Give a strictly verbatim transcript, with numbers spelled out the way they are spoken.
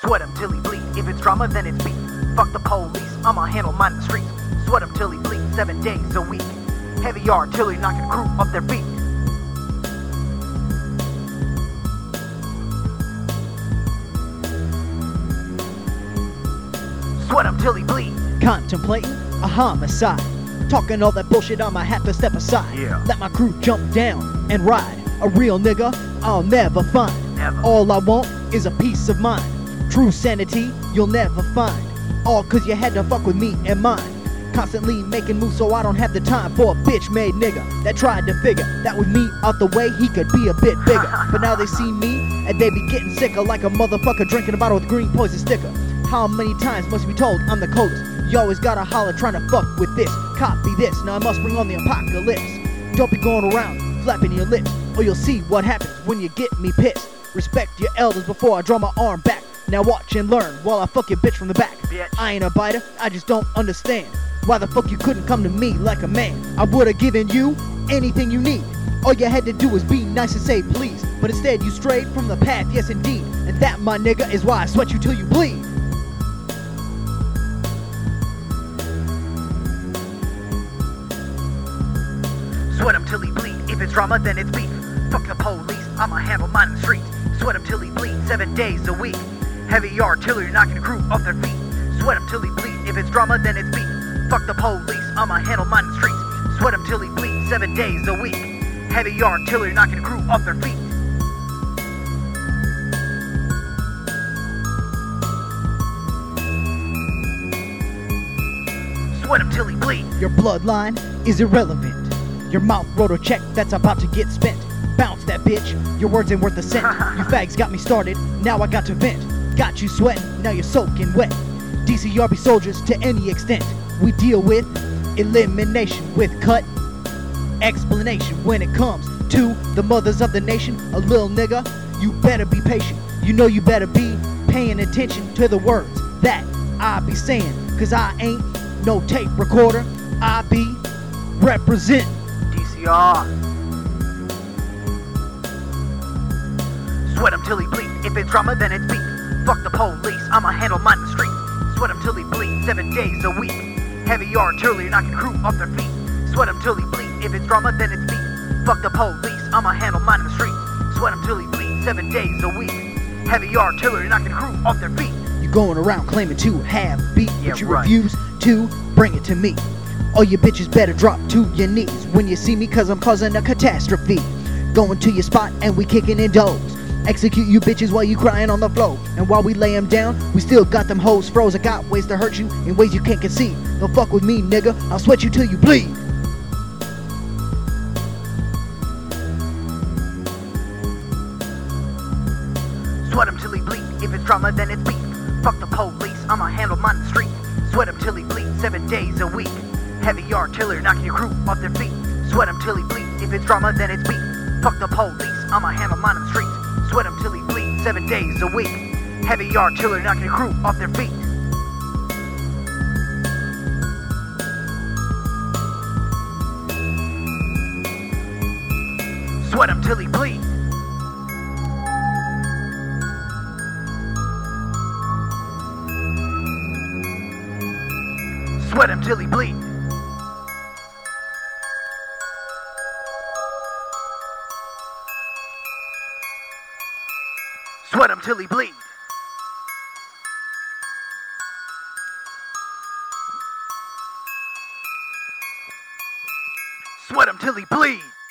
Sweat him till he bleed. If it's drama, then it's beef. Fuck the police, I'ma handle mine in the streets. Sweat him till he bleed, seven days a week. Heavy artillery knocking crew off their feet. Sweat him till he bleed. Contemplating a homicide. Talking all that bullshit, I'ma have to step aside. Yeah. Let my crew jump down and ride. A real nigga I'll never find. Never. All I want is a peace of mind. True sanity you'll never find. All cause you had to fuck with me and mine. Constantly making moves so I don't have the time for a bitch-made nigga that tried to figure that with me out the way he could be a bit bigger. But now they see me and they be getting sicker, like a motherfucker drinking a bottle with green poison sticker. How many times must be told I'm the coldest? You always gotta holler trying to fuck with this. Copy this, now I must bring on the apocalypse. Don't be going around flapping your lips, or you'll see what happens when you get me pissed. Respect your elders before I draw my arm back. Now watch and learn while I fuck your bitch from the back. Bitch. I ain't a biter, I just don't understand why the fuck you couldn't come to me like a man. I would've given you anything you need. All you had to do was be nice and say please. But instead you strayed from the path, yes indeed. And that, my nigga, is why I sweat you till you bleed. Sweat him till he bleed. If it's drama, then it's beef. Fuck the police, I'ma handle mine in the streets. Sweat him till he bleed, seven days a week. Heavy artillery knocking the crew off their feet. Sweat him till he bleed. If it's drama, then it's beef. Fuck the police, I'ma handle mine in the streets. Sweat him till he bleed, seven days a week. Heavy artillery knocking the crew off their feet. Sweat him till he bleed. Your bloodline is irrelevant. Your mouth wrote a check that's about to get spent. Bounce that bitch, your words ain't worth a cent. You fags got me started, now I got to vent. Got you sweating, now you're soaking wet. D C R B soldiers to any extent. We deal with elimination with cut explanation. When it comes to the mothers of the nation, a little nigga, you better be patient. You know you better be paying attention to the words that I be saying. Cause I ain't no tape recorder, I be represent. D C R. Sweat him till he bleed. If it's drama, then it's beef. Fuck the police, I'ma handle mine in the streets. Sweat him till he bleed, seven days a week. Heavy artillery knocking crew off their feet. Sweat him till he bleed. If it's drama, then it's beef. Fuck the police, I'ma handle mine in the streets. Sweat him till he bleed, seven days a week. Heavy artillery knocking crew off their feet. You going around claiming to have beat, Yeah, but you right. refuse to bring it to me. All you bitches better drop to your knees when you see me, cause I'm causing a catastrophe. Going to your spot and we kicking in doors. Execute you bitches while you crying on the floor. And while we lay them down, we still got them hoes froze. I got ways to hurt you in ways you can't conceive. Don't fuck with me, nigga, I'll sweat you till you bleed. Sweat him till he bleed. If it's drama, then it's beef. Fuck the police, I'ma handle mine in the streets. Sweat him till he bleed, seven days a week. Heavy artillery knocking your crew off their feet. Sweat him till he bleed. If it's drama, then it's beef. Fuck the police, I'ma handle mine in the streets. Sweat him till he bleed, seven days a week. Heavy artillery knocking your crew off their feet. Sweat him till he bleed. Sweat him till he bleed. Sweat him till he bleed. Sweat him till he bleed.